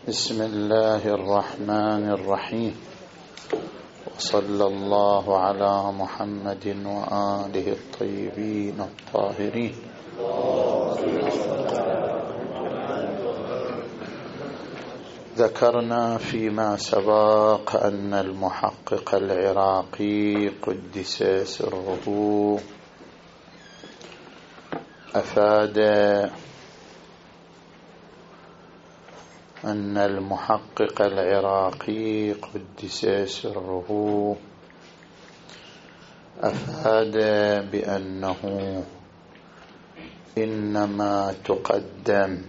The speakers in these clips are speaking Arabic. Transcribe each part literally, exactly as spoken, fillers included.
بسم الله الرحمن الرحيم، وصلى الله على محمد وآله الطيبين الطاهرين. ذكرنا فيما سبق أن المحقق العراقي قدس سره أفاد أن المحقق العراقي قدس سره أفاد بأنه إنما تقدم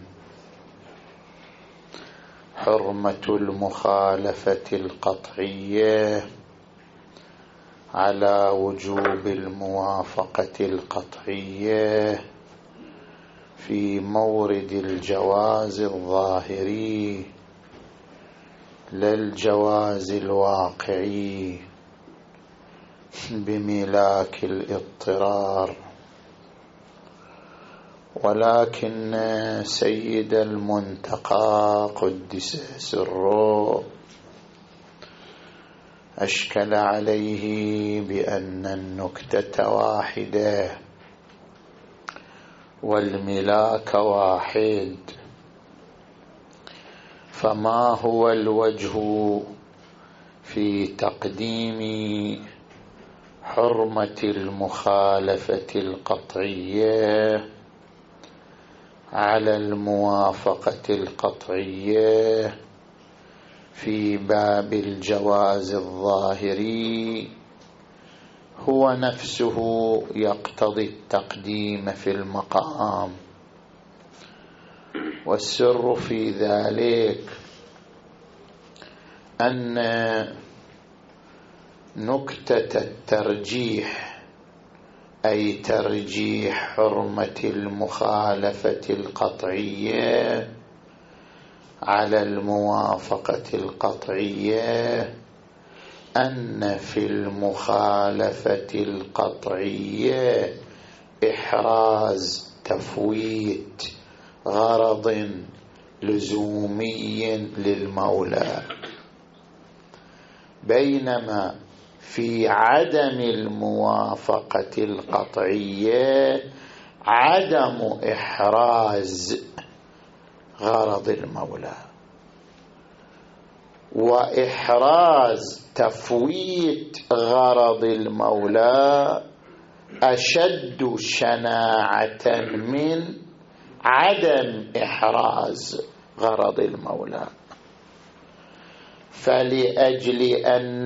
حرمة المخالفة القطعية على وجوب الموافقة القطعية في مورد الجواز الظاهري للجواز الواقعي بملاك الاضطرار. ولكن سيد المنتقى قدس سره أشكل عليه بأن النكتة واحدة والملاك واحد، فما هو الوجه في تقديم حرمة المخالفة القطعية على الموافقة القطعية في باب الجواز الظاهري؟ هو نفسه يقتضي التقديم في المقام، والسر في ذلك أن نكتة الترجيح، أي ترجيح حرمة المخالفة القطعية على الموافقة القطعية، أن في المخالفة القطعية إحراز تفويت غرض لزومي للمولى، بينما في عدم الموافقة القطعية عدم إحراز غرض المولى، وإحراز تفويت غرض المولى أشد شناعة من عدم إحراز غرض المولى. فلأجل أن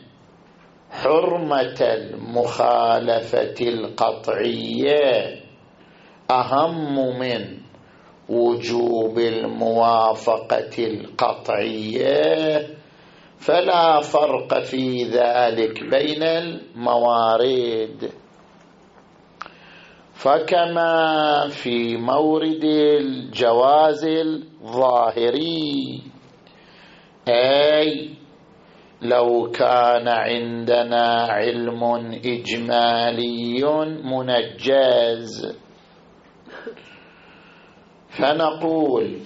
حرمة المخالفة القطعية أهم من وجوب الموافقة القطعية، فلا فرق في ذلك بين الموارد. فكما في مورد الجواز الظاهري، أي لو كان عندنا علم إجمالي منجز فنقول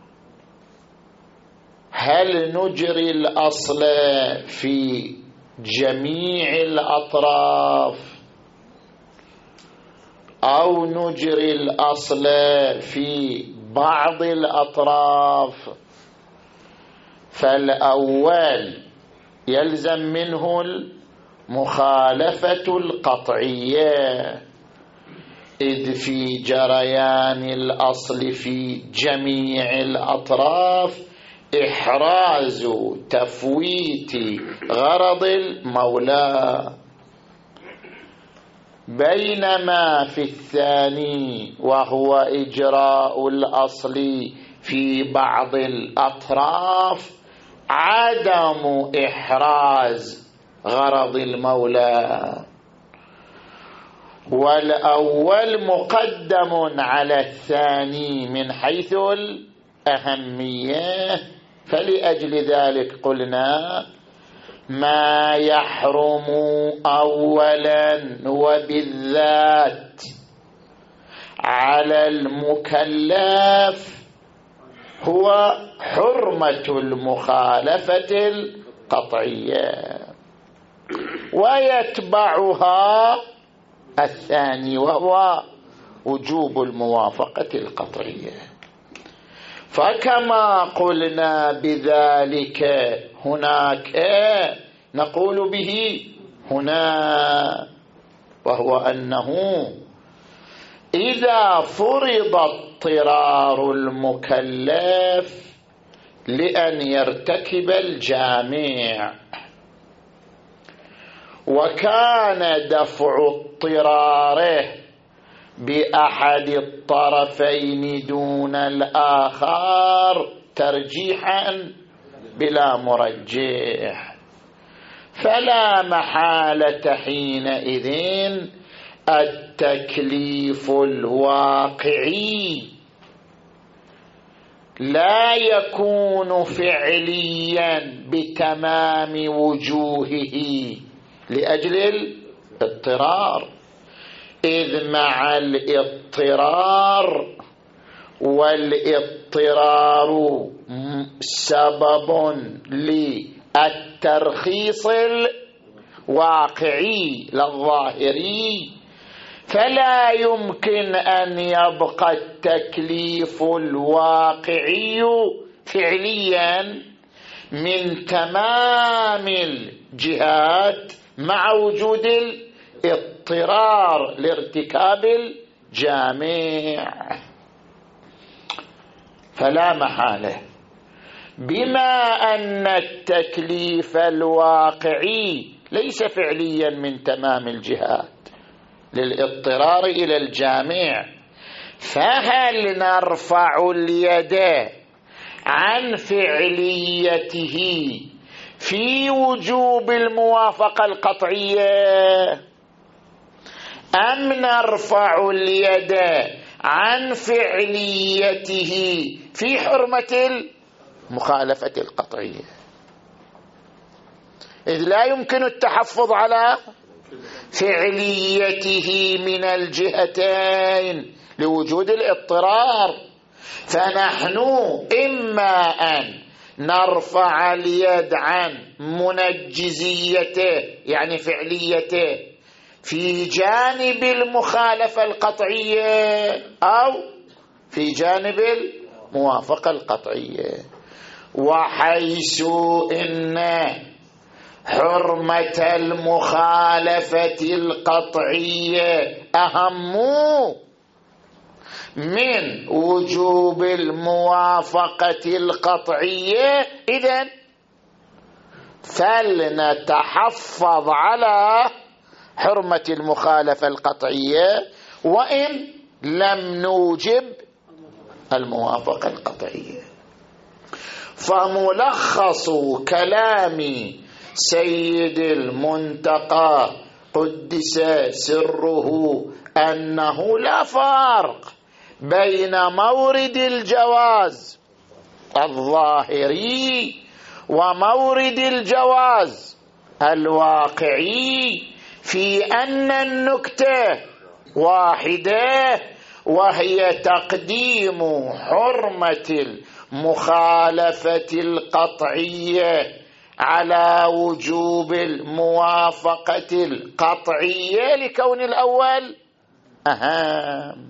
هل نجري الأصل في جميع الأطراف أو نجري الأصل في بعض الأطراف؟ فالأول يلزم منه المخالفة القطعية، إذ في جريان الأصل في جميع الأطراف إحراز تفويت غرض المولى، بينما في الثاني وهو إجراء الأصل في بعض الأطراف عدم إحراز غرض المولى، والأول مقدم على الثاني من حيث الأهمية. فلأجل ذلك قلنا ما يحرم أولا وبالذات على المكلف هو حرمة المخالفة القطعية، ويتبعها الثاني وهو وجوب الموافقة القطعية. فكما قلنا بذلك هناك نقول به هنا، وهو أنه إذا فرض اضطرار المكلف لأن يرتكب الجامع وكان دفع اضطراره بأحد الطرفين دون الآخر ترجيحا بلا مرجح، فلا محالة حينئذ التكليف الواقعي لا يكون فعليا بتمام وجوهه لأجل الاضطرار، إذ مع الاضطرار والاضطرار سبب للترخيص الواقعي للظاهري، فلا يمكن أن يبقى التكليف الواقعي فعليا من تمام الجهات مع وجود الاضطرار لارتكاب الجامع. فلا محالة بما أن التكليف الواقعي ليس فعليا من تمام الجهات للاضطرار إلى الجامع، فهل نرفع اليد عن فعليته في وجوب الموافقة القطعية، أم نرفع اليد عن فعليته في حرمة المخالفة القطعية؟ إذ لا يمكن التحفظ على فعليته من الجهتين لوجود الاضطرار، فنحن إما أن نرفع اليد عن منجزيته يعني فعليته في جانب المخالفة القطعية أو في جانب الموافقة القطعية، وحيث إن حرمة المخالفة القطعية أهم من وجوب الموافقة القطعية، إذن فلنتحفظ على حرمة المخالفة القطعية وإن لم نوجب الموافقة القطعية. فملخص كلام سيد المنتقى قدس سره أنه لا فرق بين مورد الجواز الظاهري ومورد الجواز الواقعي في أن النكتة واحدة، وهي تقديم حرمة المخالفة القطعية على وجوب الموافقة القطعية لكون الأول أهم.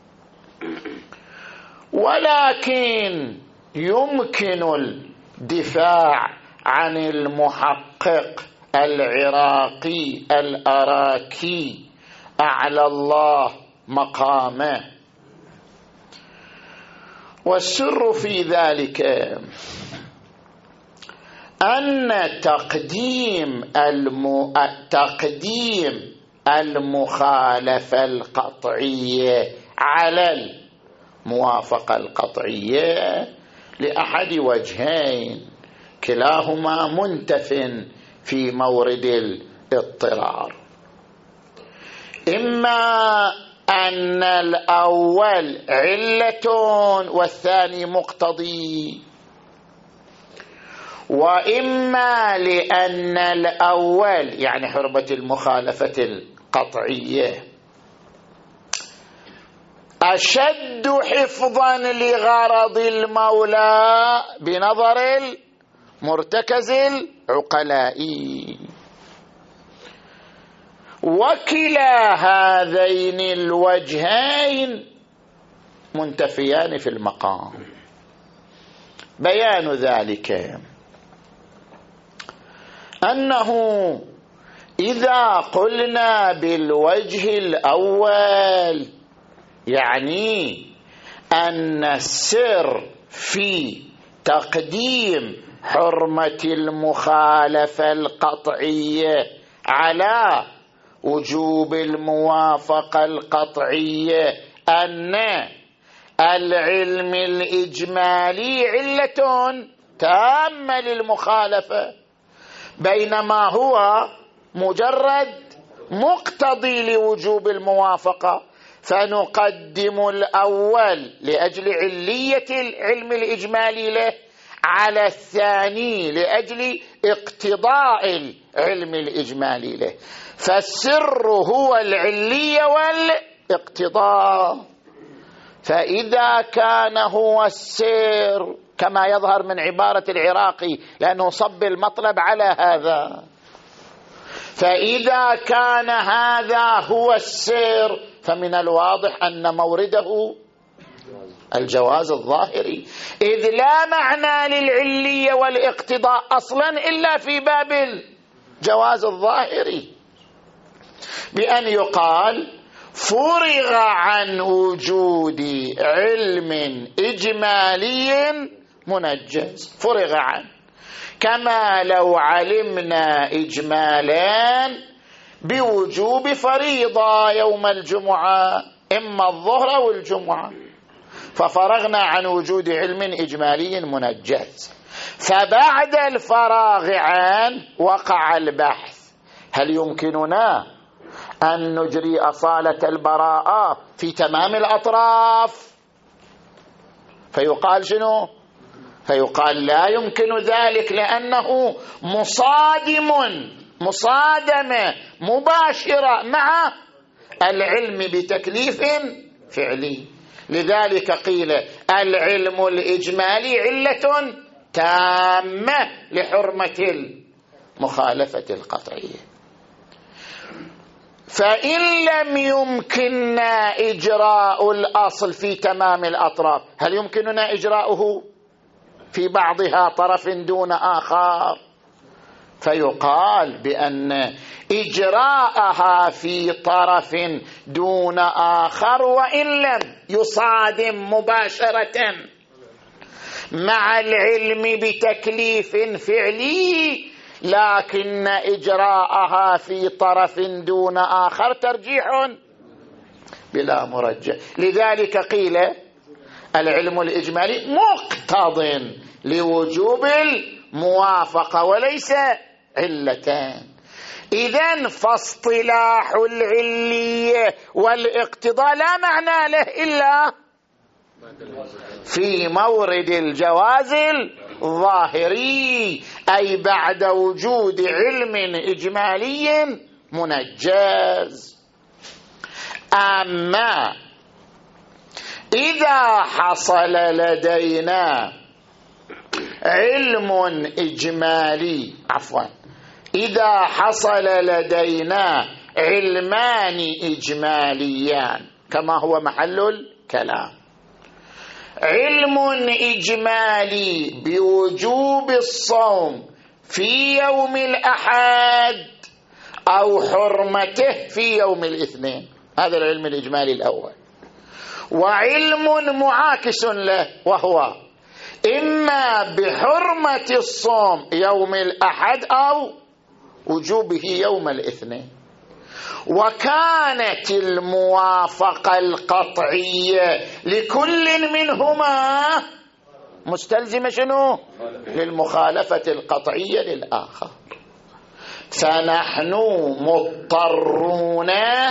ولكن يمكن الدفاع عن المحقق العراقي الأراكي أعلى الله مقامه، والسر في ذلك أن تقديم الم... تقديم المخالفة القطعية على الموافقة القطعية لأحد وجهين كلاهما منتف في مورد الاضطرار. إما أن الأول علة والثاني مقتضي، وإما لأن الأول يعني حرمة المخالفة القطعية أشد حفظا لغرض المولى بنظر المرتكز العقلائي. وكلا هذين الوجهين منتفيان في المقام. بيان ذلك أنه إذا قلنا بالوجه الأول يعني أن السر في تقديم حرمة المخالفة القطعية على وجوب الموافقة القطعية أن العلم الإجمالي علة تامة للمخالفة، بينما هو مجرد مقتضي لوجوب الموافقة، فنقدم الأول لأجل علية العلم الإجمالي له على الثاني لأجل اقتضاء العلم الإجمالي له. فالسر هو العلية والاقتضاء. فإذا كان هو السر كما يظهر من عبارة العراقي، لأنه صب المطلب على هذا، فإذا كان هذا هو السر فمن الواضح أن مورده الجواز الظاهري، إذ لا معنى للعلية والاقتضاء أصلا إلا في باب الجواز الظاهري، بأن يقال فرغ عن وجود علم إجمالي منجز، فرغ عنه، كما لو علمنا إجمالا بوجوب فريضة يوم الجمعة إما الظهر أو الجمعة، ففرغنا عن وجود علم إجمالي منجز، فبعد الفراغ عنه وقع البحث هل يمكننا أن نجري أصالة البراءة في تمام الأطراف؟ فيقال شنو؟ فيقال لا يمكن ذلك، لأنه مصادم مصادمة مباشرة مع العلم بتكليف فعلي. لذلك قيل العلم الإجمالي علة تامة لحرمة المخالفة القطعية. فإن لم يمكننا إجراء الأصل في تمام الأطراف، هل يمكننا إجراؤه في بعضها طرف دون آخر؟ فيقال بأن إجراءها في طرف دون آخر وإن لم يصادم مباشرة مع العلم بتكليف فعلي، لكن إجراءها في طرف دون آخر ترجيح بلا مرجح. لذلك قيل العلم الإجمالي مقتض لوجوب الموافقة وليس علتان. إذن فاصطلاح العلية والاقتضاء لا معنى له إلا في مورد الجواز الظاهري، أي بعد وجود علم إجمالي منجز. أما إذا حصل لدينا علم إجمالي عفوا إذا حصل لدينا علمان إجماليان كما هو محل الكلام، علم إجمالي بوجوب الصوم في يوم الأحد أو حرمته في يوم الاثنين، هذا العلم الإجمالي الأول، وعلم معاكس له وهو إما بحرمة الصوم يوم الأحد أو وجوبه يوم الاثنين. وكانت الموافقة القطعية لكل منهما مستلزمة شنو؟ للمخالفة القطعية للآخر. فنحن مضطرون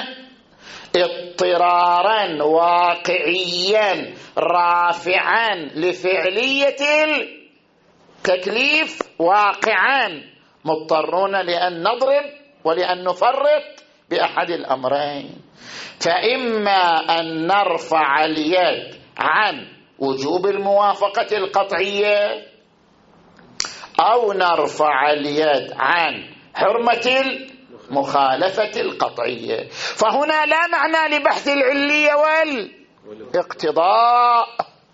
اضطرارا واقعيا رافعا لفعلية التكليف واقعا، مضطرون لأن نضرب ولأن نفرط بأحد الأمرين. فإما أن نرفع اليد عن وجوب الموافقة القطعية أو نرفع اليد عن حرمة المخالفة القطعية. فهنا لا معنى لبحث العلية والاقتضاء،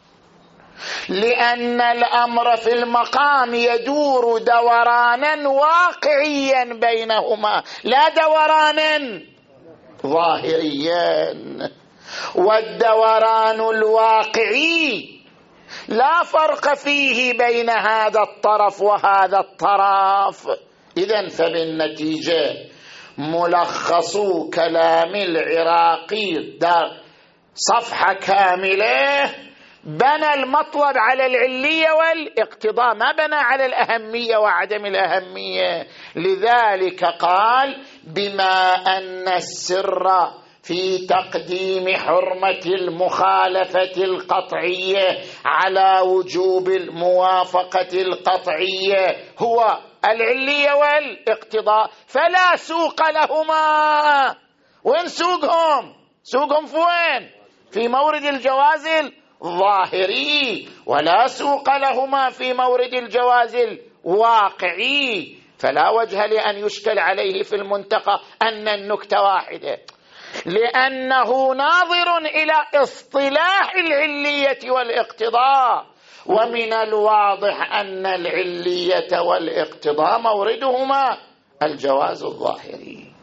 لأن الأمر في المقام يدور دورانا واقعيا بينهما لا دورانا ظاهريا. والدوران الواقعي لا فرق فيه بين هذا الطرف وهذا الطرف. إذن فبالنتيجة ملخص كلام العراقي دار صفحة كاملة بنى المطلب على العلية والاقتضاء، ما بنى على الأهمية وعدم الأهمية. لذلك قال بما أن السر في تقديم حرمة المخالفة القطعية على وجوب الموافقة القطعية هو العلية والاقتضاء، فلا سوق لهما. وين سوقهم؟ سوقهم في وين؟ في مورد الجواز الظاهري، ولا سوق لهما في مورد الجواز الواقعي. فلا وجه لأن يشكل عليه في المنتقى أن النكتة واحدة، لأنه ناظر إلى اصطلاح العلية والاقتضاء، ومن الواضح أن العلية والاقتضاء موردهما الجواز الظاهري.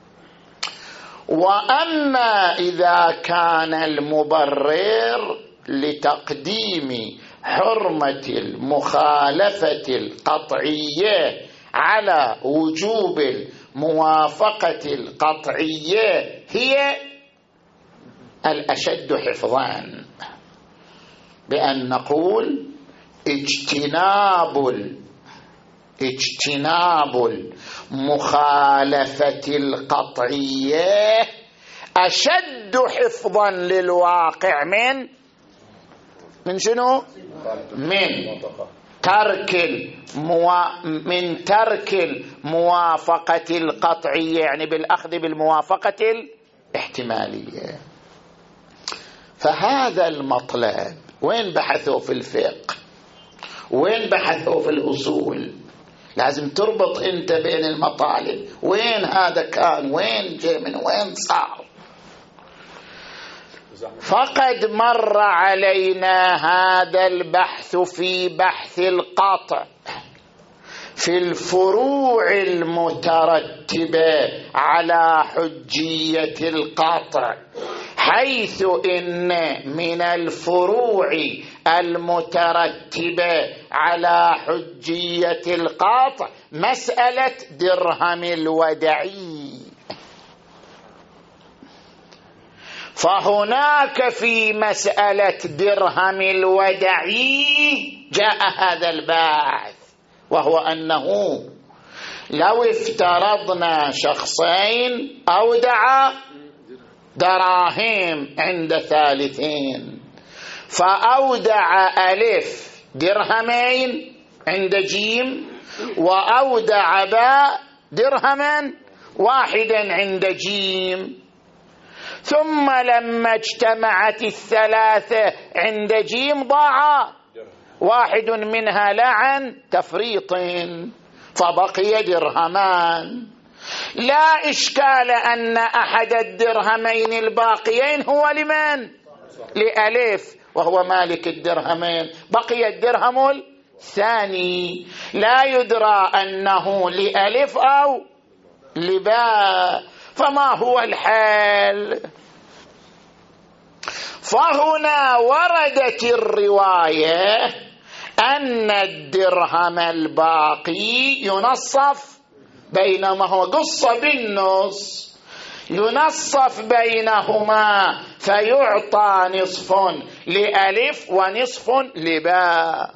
وأما إذا كان المبرر لتقديم حرمة المخالفة القطعية على وجوب الموافقة القطعية هي الأشد حفظا، بأن نقول اجتناب اجتناب المخالفة القطعية أشد حفظا للواقع من من شنو؟ من ترك الموا... من ترك الموافقة القطعية، يعني بالأخذ بالموافقة الاحتمالية. فهذا المطلب وين بحثوا في الفقه؟ وين بحثوا في الأصول؟ لازم تربط انت بين المطالب، وين هذا كان، وين جاء، من وين صار. فقد مر علينا هذا البحث في بحث القطع في الفروع المترتبة على حجية القطع، حيث إن من الفروع المترتبة على حجية القطع مسألة درهم الودعي. فهناك في مسألة درهم الودعي جاء هذا البحث، وهو أنه لو افترضنا شخصين أودعا دراهم عند ثالثين، فأودع ألف درهمين عند جيم، وأودع باء درهما واحدا عند جيم، ثم لما اجتمعت الثلاثة عند جيم ضاع واحد منها لا عن تفريط، فبقي درهمان. لا إشكال أن أحد الدرهمين الباقيين هو لمن؟ لألف، وهو مالك الدرهمين، بقي الدرهم الثاني. لا يدرى أنه لألف أو لباء. فما هو الحال؟ فهنا وردت الرواية أن الدرهم الباقي ينصف بينما هو قصة بالنص، ينصف بينهما فيعطى نصف لألف ونصف لباء.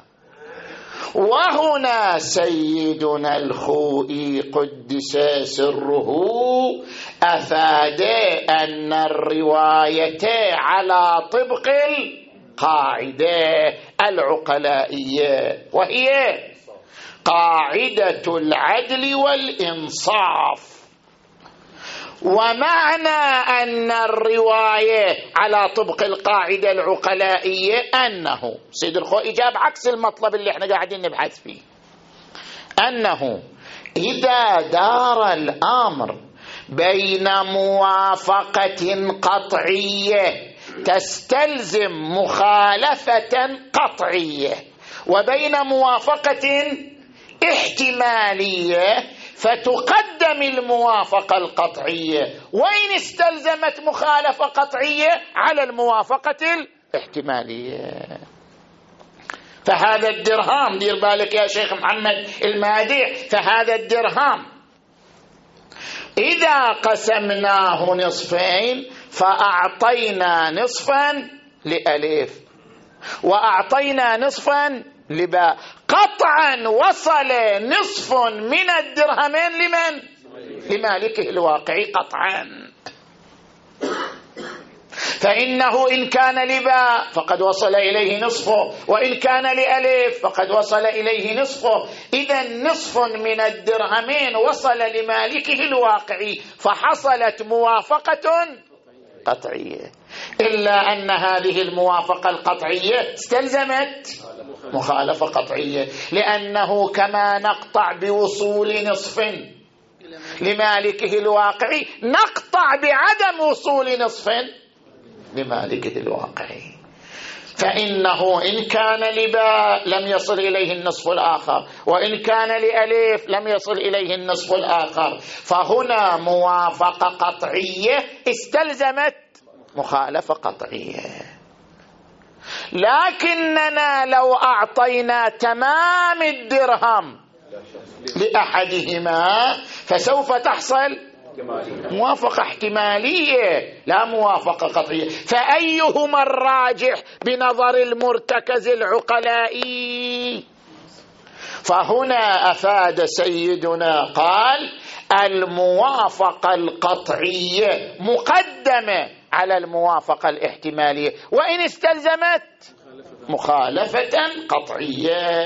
وهنا سيدنا الخوئي قدس سره أفاد أن الرواية على طبق القاعدة العقلائية، وهي قاعدة العدل والإنصاف. ومعنى أن الرواية على طبق القاعدة العقلائية أنه سيد الخوئي جاب عكس المطلب اللي احنا قاعدين نبحث فيه، أنه إذا دار الأمر بين موافقة قطعية تستلزم مخالفة قطعية وبين موافقة احتمالية فتقدم الموافقة القطعية وإن استلزمت مخالفة قطعية على الموافقة الاحتمالية. فهذا الدرهم، دير بالك يا شيخ محمد المادح، فهذا الدرهم إذا قسمناه نصفين فأعطينا نصفا لألف وأعطينا نصفا لباء، قطعا وصل نصف من الدرهمين لمن؟ لمالكه الواقعي قطعا. فإنه إن كان لباء فقد وصل إليه نصفه، وإن كان لألف فقد وصل إليه نصفه. إذا نصف من الدرهمين وصل لمالكه الواقعي فحصلت موافقة قطعية، إلا أن هذه الموافقة القطعية استلزمت مخالفة قطعية، لأنه كما نقطع بوصول نصف لمالكه الواقعي نقطع بعدم وصول نصف لمالكه الواقعي. فإنه إن كان لباء لم يصل إليه النصف الآخر، وإن كان لألف لم يصل إليه النصف الآخر، فهنا موافقة قطعية استلزمت مخالفة قطعية. لكننا لو أعطينا تمام الدرهم لأحدهما فسوف تحصل موافقة احتمالية لا موافقة قطعية. فأيهما الراجح بنظر المرتكز العقلائي؟ فهنا أفاد سيدنا قال الموافقة القطعية مقدمة على الموافقة الاحتمالية وإن استلزمت مخالفة قطعية.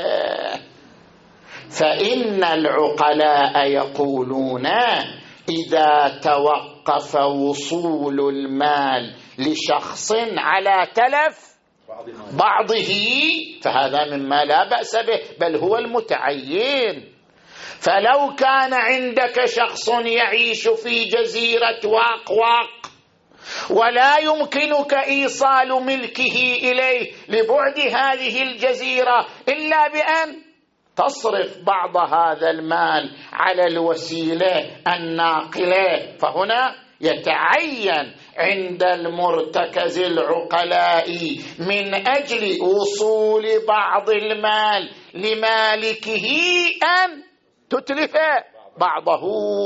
فإن العقلاء يقولون إذا توقف وصول المال لشخص على تلف بعضه فهذا مما لا بأس به بل هو المتعين. فلو كان عندك شخص يعيش في جزيرة واق واق ولا يمكنك إيصال ملكه إليه لبعد هذه الجزيرة إلا بأن تصرف بعض هذا المال على الوسيلة الناقلة، فهنا يتعين عند المرتكز العقلائي من أجل وصول بعض المال لمالكه أن تتلف بعضه.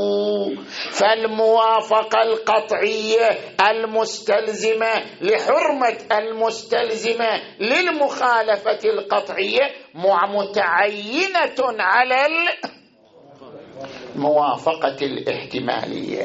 فالموافقة القطعية المستلزمة لحرمة المستلزمة للمخالفة القطعية متعينة على الموافقة الاحتمالية.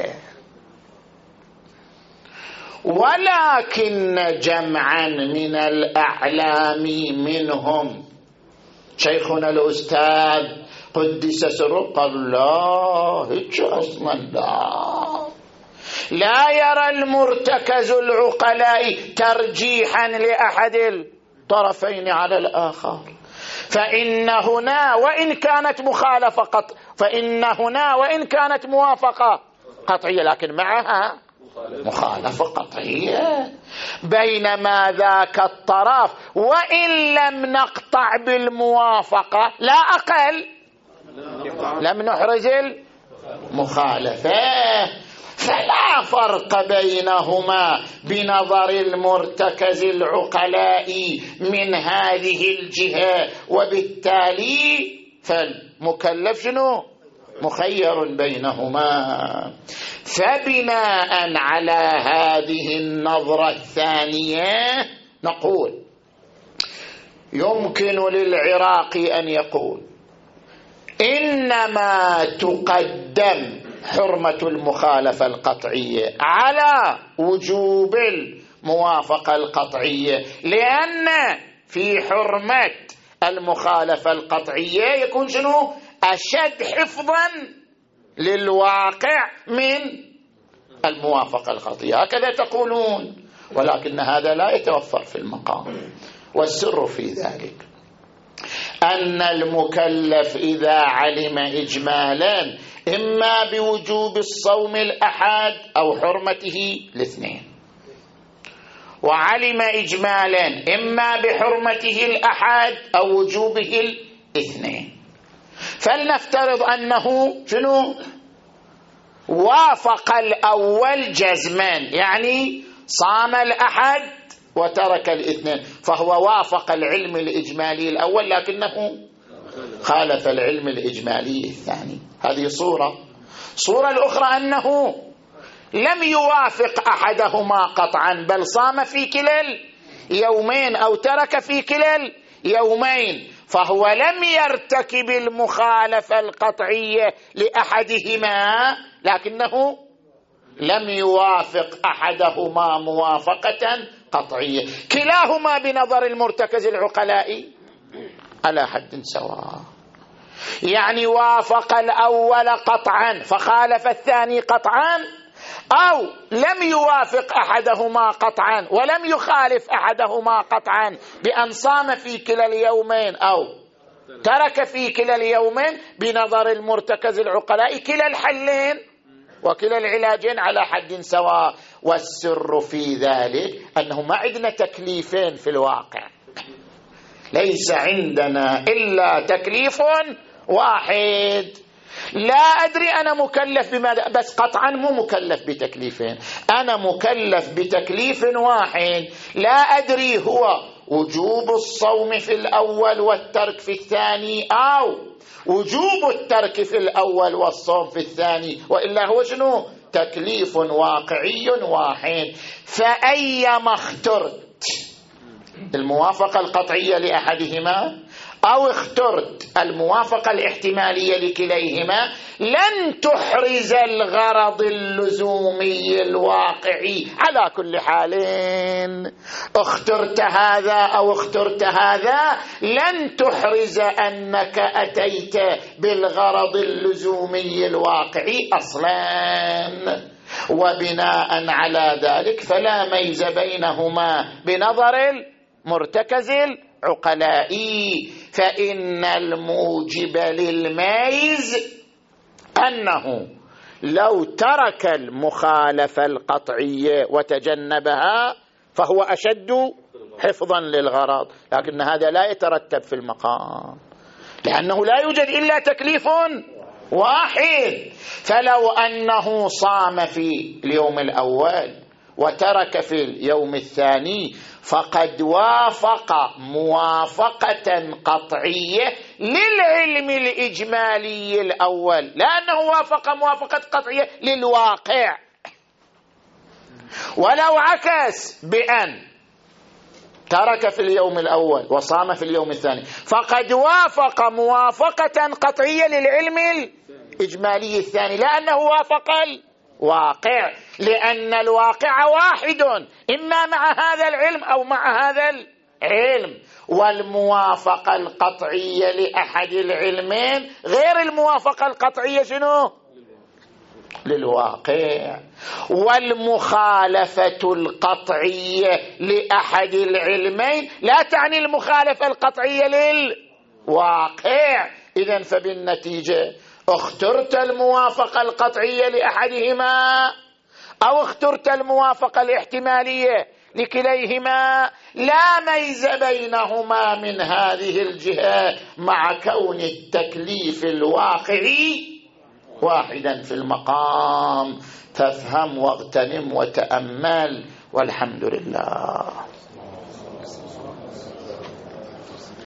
ولكن جمعا من الأعلام منهم شيخنا الأستاذ قدس سره قال لا هيك أصلا لا لا يرى المرتكز العقلاء ترجيحا لأحد الطرفين على الآخر. فإن هنا وإن كانت مخالفة قط فإن هنا وإن كانت موافقة قطعية لكن معها مخالفة قطعية، بينما ذاك الطرف وإن لم نقطع بالموافقة لا أقل لم نحرز المخالفة. فلا فرق بينهما بنظر المرتكز العقلاء من هذه الجهة، وبالتالي فالمكلف شنو؟ مخير بينهما. فبناء على هذه النظرة الثانية نقول يمكن للعراقي أن يقول إنما تقدم حرمة المخالفة القطعية على وجوب الموافقة القطعية، لأن في حرمة المخالفة القطعية يكون شنو؟ أشد حفظا للواقع من الموافقة الخطية، هكذا تقولون، ولكن هذا لا يتوفر في المقام. والسر في ذلك أن المكلف إذا علم إجمالا إما بوجوب الصوم الأحد أو حرمته الاثنين، وعلم إجمالا إما بحرمته الأحد أو وجوبه الاثنين، فلنفترض أنه شنو؟ وافق الأول جزما، يعني صام الأحد وترك الاثنين، فهو وافق العلم الإجمالي الأول لكنه خالف العلم الإجمالي الثاني. هذه صورة. صورة الأخرى أنه لم يوافق أحدهما قطعا، بل صام في كلا اليومين أو ترك في كلا اليومين، فهو لم يرتكب المخالفة القطعية لأحدهما لكنه لم يوافق أحدهما موافقة قطعية، كلاهما بنظر المرتكز العقلائي على حد سواء. يعني وافق الأول قطعا فخالف الثاني قطعا، أو لم يوافق أحدهما قطعا ولم يخالف أحدهما قطعا بأن صام في كلا اليومين أو ترك في كلا اليومين بنظر المرتكز العقلائي، كلا الحلين وكلا العلاجين على حد سواء. والسر في ذلك أنه ما عندنا تكليفين في الواقع، ليس عندنا إلا تكليف واحد. لا أدري أنا مكلف بماذا، بس قطعا مو مكلف بتكليفين، أنا مكلف بتكليف واحد لا أدري هو وجوب الصوم في الأول والترك في الثاني، أو وجوب الترك في الأول والصوم في الثاني، وإلا هو شنو؟ تكليف واقعي واحد. فأيما اخترت الموافقة القطعية لأحدهما أو اخترت الموافقة الاحتمالية لكليهما لن تحرز الغرض اللزومي الواقعي على كل حال. اخترت هذا أو اخترت هذا لن تحرز أنك أتيت بالغرض اللزومي الواقعي أصلا، وبناء على ذلك فلا ميز بينهما بنظر المرتكز العقلائي. فإن الموجب للميز أنه لو ترك المخالفة القطعية وتجنبها فهو أشد حفظا للغرض، لكن هذا لا يترتب في المقام لأنه لا يوجد إلا تكليف واحد. فلو أنه صام في اليوم الأول وترك في اليوم الثاني فقد وافق موافقة قطعية للعلم الإجمالي الأول، لأنه وافق موافقة قطعية للواقع. ولو عكس بأن ترك في اليوم الأول وصام في اليوم الثاني فقد وافق موافقة قطعية للعلم الإجمالي الثاني، لأنه وافق الواقع، لأن الواقع واحد إما مع هذا العلم أو مع هذا العلم. والموافقة القطعية لأحد العلمين غير الموافقة القطعية شنو؟ للواقع. والمخالفة القطعية لأحد العلمين لا تعني المخالفة القطعية للواقع. إذن فبالنتيجة اخترت الموافقة القطعية لأحدهما أو اخترت الموافقة الاحتمالية لكليهما، لا ميز بينهما من هذه الجهة مع كون التكليف الواقعي واحدا في المقام. تفهم واغتنم وتأمل، والحمد لله.